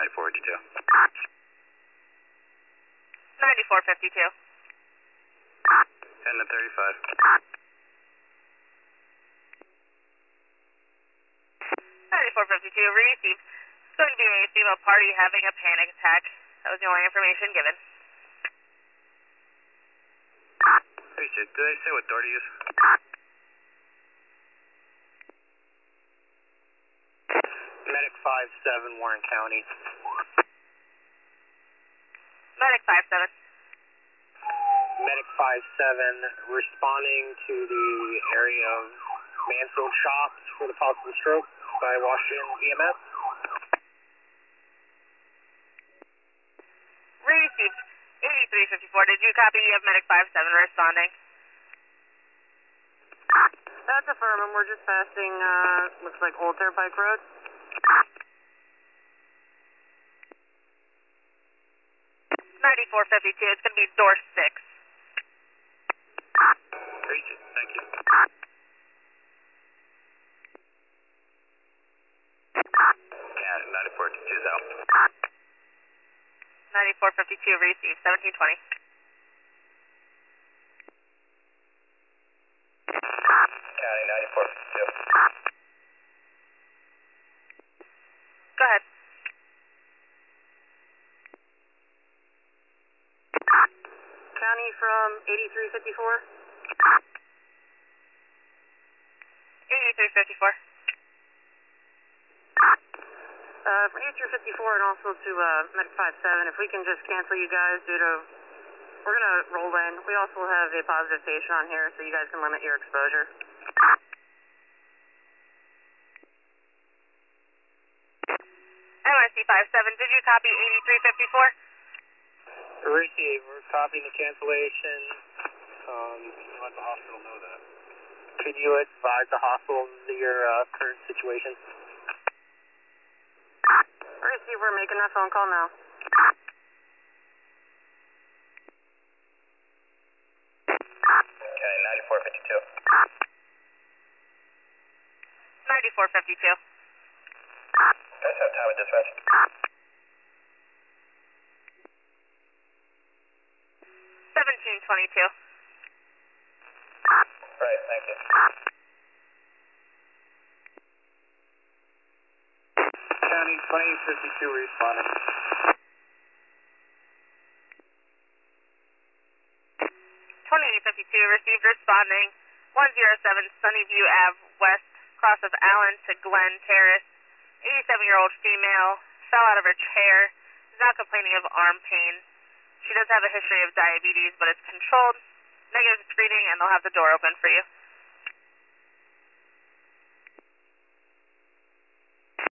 9452. 9452. 10 to 35. 9452, received. It's going to be a female party having a panic attack. That was the only information given. Hey, did they say what door to use? Medic 5-7, Warren County. Medic 5-7. Medic 5-7, responding to the area of Mansfield Shops for the possible stroke by Washington EMS. Received. 8354, did you copy of Medic 5-7 responding? That's affirmative. We're just passing, looks like Old Turnpike Road. 9452, it's going to be door 6. Reach it, thank you. Yeah, 9452 is out. 9452, received. 1720. County 9452. Go ahead. County from 8354. 8354. From 8354 and also to Medic 5-7, if we can just cancel you guys due to, we're going to roll in. We also have a positive patient on here, so you guys can limit your exposure. NYC 5-7, did you copy 8354? Receive, we're copying the cancellation. Let the hospital know that. Could you advise the hospital of your current situation? Receive, we're making that phone call now. Okay, 9452. 9452. Guys have time with dispatch. 1722. Right, thank you. County 2052 responding. 2852, received responding. 107 Sunnyview Ave West, cross of Allen to Glen Terrace. 87-year-old female, fell out of her chair, is now complaining of arm pain. She does have a history of diabetes, but it's controlled. Negative screening, and they'll have the door open for you.